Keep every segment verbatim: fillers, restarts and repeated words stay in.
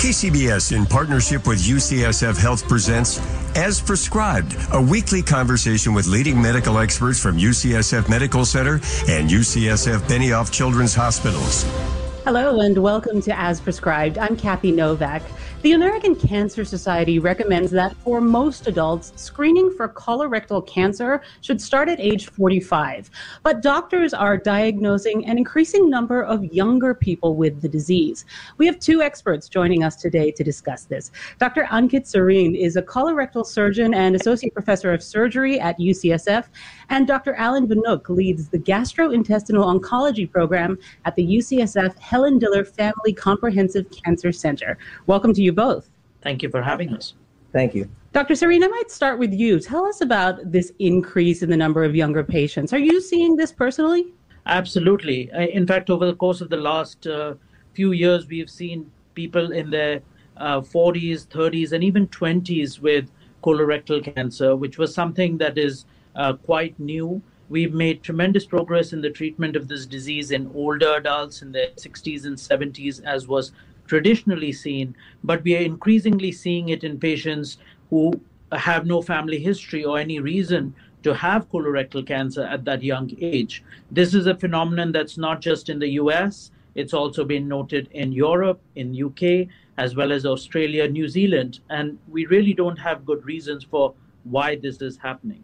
K C B S, in partnership with U C S F Health, presents As Prescribed, a weekly conversation with leading medical experts from U C S F Medical Center and U C S F Benioff Children's Hospitals. Hello and welcome to As Prescribed. I'm Kathy Novak. The American Cancer Society recommends that for most adults, screening for colorectal cancer should start at age forty-five. But doctors are diagnosing an increasing number of younger people with the disease. We have two experts joining us today to discuss this. Doctor Ankit Sareen is a colorectal surgeon and associate professor of surgery at U C S F, and Doctor Alan Vanook leads the gastrointestinal oncology program at the U C S F Helen Diller Family Comprehensive Cancer Center. Welcome to you both. Thank you for having us. Thank you. Doctor Sareen, I might start with you. Tell us about this increase in the number of younger patients. Are you seeing this personally? Absolutely. In fact, over the course of the last uh, few years, we've seen people in their uh, forties, thirties, and even twenties with colorectal cancer, which was something that is uh, quite new. We've made tremendous progress in the treatment of this disease in older adults in their sixties and seventies, as was traditionally seen, but we are increasingly seeing it in patients who have no family history or any reason to have colorectal cancer at that young age. This is a phenomenon that's not just in the U S, it's also been noted in Europe, in U K, as well as Australia, New Zealand, and we really don't have good reasons for why this is happening.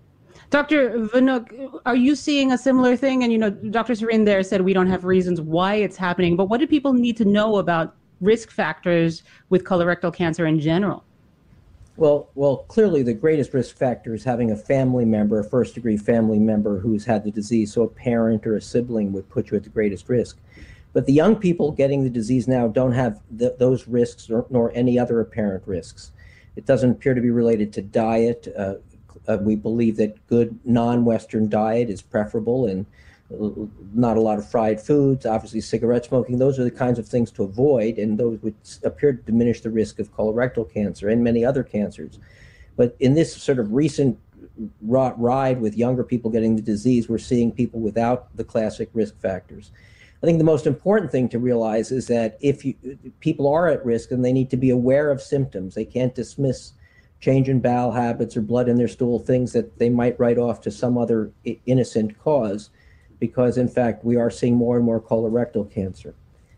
Doctor Vanook, are you seeing a similar thing? And, you know, Doctor Sareen there said we don't have reasons why it's happening, but what do people need to know about risk factors with colorectal cancer in general? Well, well, clearly the greatest risk factor is having a family member, a first-degree family member who's had the disease, so a parent or a sibling would put you at the greatest risk. But the young people getting the disease now don't have th- those risks nor, nor any other apparent risks. It doesn't appear to be related to diet. Uh, Uh, we believe that good non-Western diet is preferable, and not a lot of fried foods, obviously cigarette smoking. Those are the kinds of things to avoid, and those would appear to diminish the risk of colorectal cancer and many other cancers. But in this sort of recent ride with younger people getting the disease, we're seeing people without the classic risk factors. I think the most important thing to realize is that if you, people are at risk, then they need to be aware of symptoms. They can't dismiss change in bowel habits or blood in their stool, things that they might write off to some other innocent cause, because in fact we are seeing more and more colorectal cancer.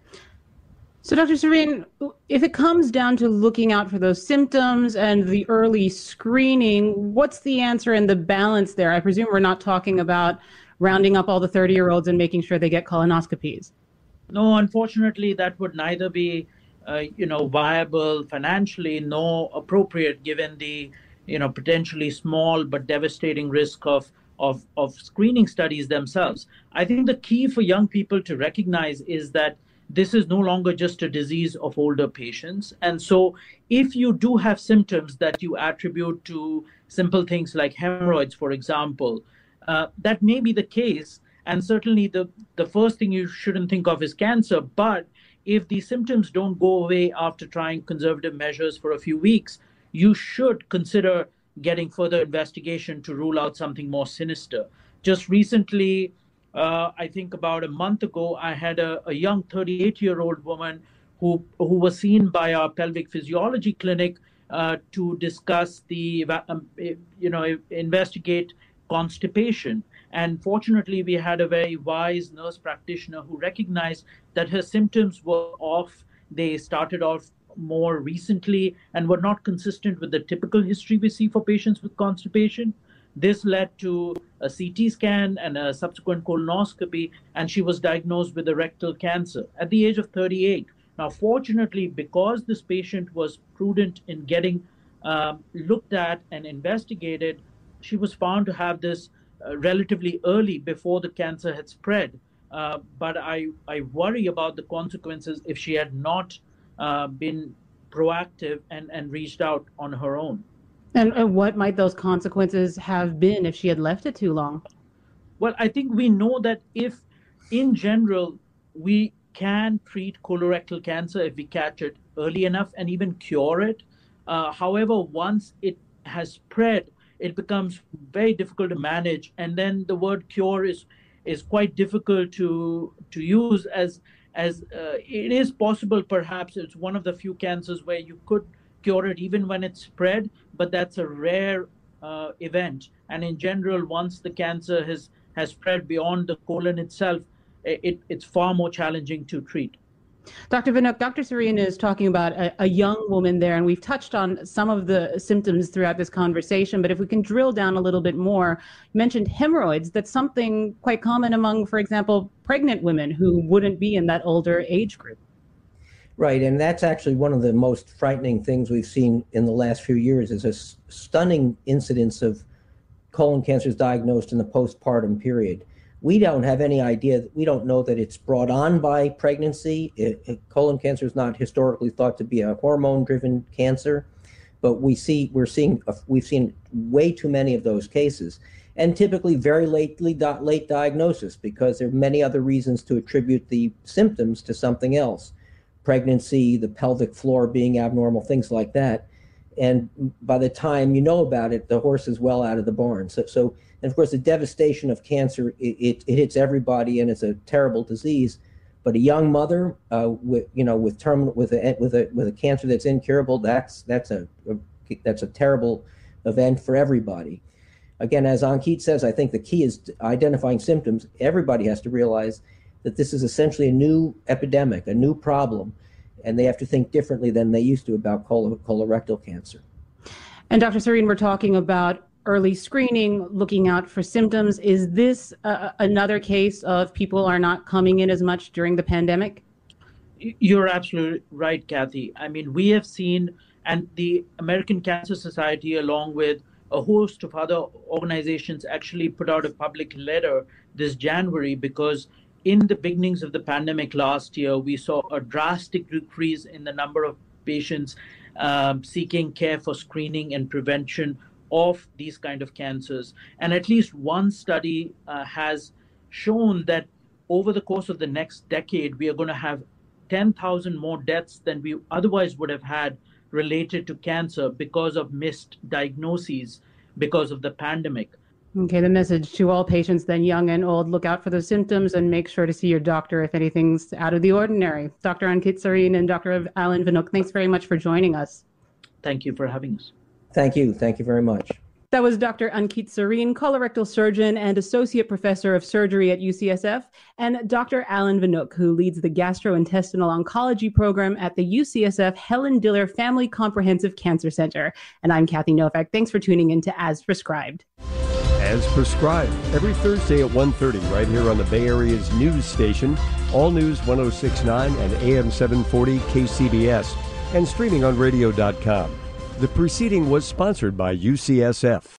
So Doctor Sareen, if it comes down to looking out for those symptoms and the early screening, what's the answer and the balance there? I presume we're not talking about rounding up all the thirty-year-olds and making sure they get colonoscopies. No, unfortunately, that would neither be Uh, you know, viable financially, nor appropriate given the, you know, potentially small but devastating risk of, of, of screening studies themselves. I think the key for young people to recognize is that this is no longer just a disease of older patients. And so if you do have symptoms that you attribute to simple things like hemorrhoids, for example, uh, that may be the case. And certainly the, the first thing you shouldn't think of is cancer, but if these symptoms don't go away after trying conservative measures for a few weeks, you should consider getting further investigation to rule out something more sinister. Just recently, uh, I think about a month ago, I had a, a young thirty-eight-year-old woman who, who was seen by our pelvic physiology clinic uh, to discuss the, um, you know, investigate constipation. And fortunately, we had a very wise nurse practitioner who recognized that her symptoms were off. They started off more recently and were not consistent with the typical history we see for patients with constipation. This led to a C T scan and a subsequent colonoscopy, and she was diagnosed with a rectal cancer at the age of thirty-eight. Now, fortunately, because this patient was prudent in getting um, looked at and investigated, she was found to have this Uh, relatively early before the cancer had spread. Uh, but I, I worry about the consequences if she had not uh, been proactive and, and reached out on her own. And, and what might those consequences have been if she had left it too long? Well, I think we know that if, in general, we can treat colorectal cancer if we catch it early enough and even cure it. Uh, however, once it has spread, it becomes very difficult to manage. And then the word cure is is quite difficult to to use, as as uh, it is possible, perhaps it's one of the few cancers where you could cure it even when it's spread, but that's a rare uh, event. And in general, once the cancer has, has spread beyond the colon itself, it, it's far more challenging to treat. Doctor Vinook, Doctor Sareen is talking about a, a young woman there, and we've touched on some of the symptoms throughout this conversation, but if we can drill down a little bit more, you mentioned hemorrhoids. That's something quite common among, for example, pregnant women who wouldn't be in that older age group. Right, and that's actually one of the most frightening things we've seen in the last few years is a stunning incidence of colon cancers diagnosed in the postpartum period. We don't have any idea, we don't know that it's brought on by pregnancy. It, it, colon cancer is not historically thought to be a hormone-driven cancer, but we see, we're seeing, we've seen way too many of those cases, and typically very lately, late diagnosis, because there are many other reasons to attribute the symptoms to something else. Pregnancy, the pelvic floor being abnormal, things like that. And by the time you know about it, the horse is well out of the barn. So, so and of course, the devastation of cancer, it, it, it hits everybody, and it's a terrible disease. But a young mother, uh, with you know, with terminal, with a with a with a cancer that's incurable, that's that's a, a that's a terrible event for everybody. Again, as Ankit says, I think the key is identifying symptoms. Everybody has to realize that this is essentially a new epidemic, a new problem, and they have to think differently than they used to about col- colorectal cancer. And Doctor Sareen, we're talking about early screening, looking out for symptoms. Is this uh, another case of people are not coming in as much during the pandemic? You're absolutely right, Kathy. I mean, we have seen, and the American Cancer Society, along with a host of other organizations, actually put out a public letter this January, because in the beginnings of the pandemic last year, we saw a drastic decrease in the number of patients um, seeking care for screening and prevention of these kind of cancers. And at least one study uh, has shown that over the course of the next decade, we are going to have ten thousand more deaths than we otherwise would have had related to cancer because of missed diagnoses, because of the pandemic. Okay, the message to all patients, then young and old, look out for those symptoms and make sure to see your doctor if anything's out of the ordinary. Doctor Ankit Sareen and Doctor Alan Vinook, thanks very much for joining us. Thank you for having us. Thank you. Thank you very much. That was Doctor Ankit Sareen, colorectal surgeon and associate professor of surgery at U C S F, and Doctor Alan Vinook, who leads the gastrointestinal oncology program at the U C S F Helen Diller Family Comprehensive Cancer Center. And I'm Kathy Novak. Thanks for tuning in to As Prescribed. As Prescribed, every Thursday at one thirty, right here on the Bay Area's news station, All News one oh six point nine and A M seven forty K C B S, and streaming on radio dot com. The preceding was sponsored by U C S F.